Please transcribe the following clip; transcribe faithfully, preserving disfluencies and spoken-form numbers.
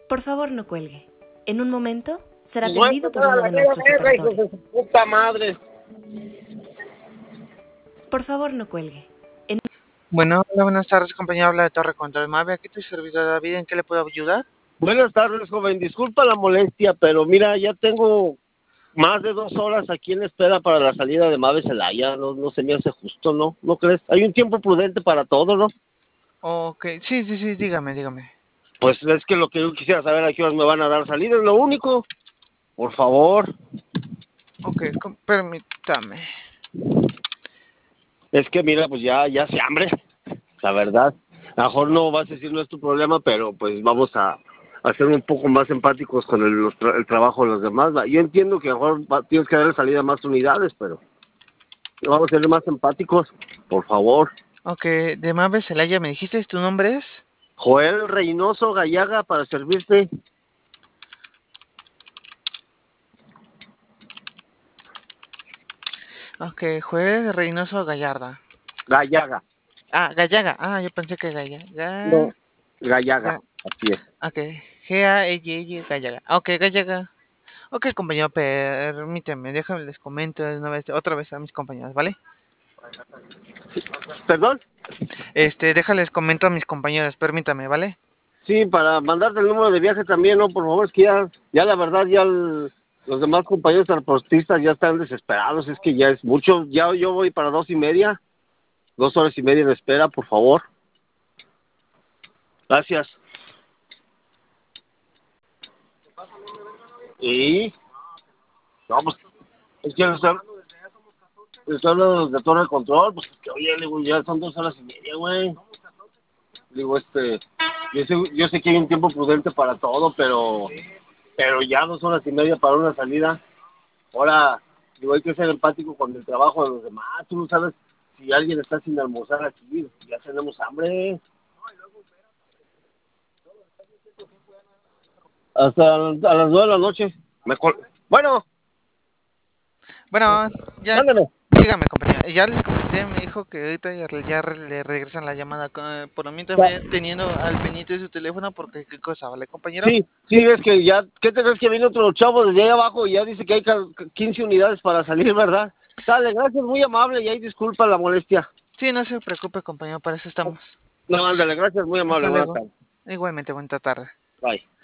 Por favor, no cuelgue. En un momento será Pues voy a atendido por pasar a uno la de nuestros guerra, hijos operadores. de su puta madre. Por favor, no cuelgue. En... Bueno, hola, buenas tardes, compañía. Habla de Torre Control Mave. Aquí tu servidor David. ¿En qué le puedo ayudar? Buenas tardes, joven. Disculpa la molestia, pero mira, ya tengo más de dos horas aquí en espera para la salida de Mave Celaya. No, no se me hace justo, ¿no? ¿No crees? Hay un tiempo prudente para todo, ¿no? Ok, sí, sí, sí, dígame, dígame. Pues es que lo que yo quisiera saber a qué horas me van a dar salida es lo único. Por favor. Ok, com- permítame. Es que mira, pues ya, ya se hambre, la verdad. A lo mejor no vas a decir no es tu problema, pero pues vamos a, a ser un poco más empáticos con el, los tra- el trabajo de los demás. ¿va? Yo entiendo que a lo mejor va- tienes que darle salida a más unidades, pero vamos a ser más empáticos, por favor. Ok, de Mave Celaya, ¿me dijiste tu nombre es? Joel Reynoso Gallaga para servirte. Ok, Juez Reynoso Gallarda. Gallaga. Ah, Gallaga. Ah, yo pensé que Gallaga. No, Gallaga, Ga- así es. Ok, G-A-Y-Y Gallaga. Ok, Gallaga. Ok, compañero, permíteme, déjame les comento de una vez, otra vez a mis compañeros, ¿vale? ¿Perdón? Este, déjales comento a mis compañeros, permítame, ¿vale? Sí, para mandarte el número de viaje también, ¿no? Por favor, es que ya, ya la verdad, ya el- los demás compañeros transportistas ya están desesperados, es que ya es mucho, ya yo voy para dos y media, dos horas y media de espera, por favor. Gracias. Y, vamos, es que están, están los de Torre de Control, pues que oye, le digo, ya son dos horas y media, güey. Digo, este, yo sé, yo sé que hay un tiempo prudente para todo, pero, pero ya dos horas y media para una salida. Ahora, digo, hay que ser empático con el trabajo de los demás. Tú no sabes si alguien está sin almorzar aquí. Ya tenemos hambre. Hasta a las nueve de la noche. Me col- bueno, Bueno, ya, mándame. dígame, compañero. Ya les comenté, me dijo que ahorita ya, re- ya re- le regresan la llamada. co- Por lo mientras vaya teniendo al pendiente de su teléfono, porque qué cosa, ¿vale, compañero? Sí, sí, es que ya, ¿qué te crees que viene otro chavo desde ahí abajo y ya dice que hay ca- quince unidades para salir, ¿verdad? Dale, gracias, muy amable y ahí disculpa la molestia. Sí, no se preocupe, compañero, para eso estamos. No, ándale, gracias, muy amable, Hasta buenas luego. tardes. Igualmente, buena tarde. Bye.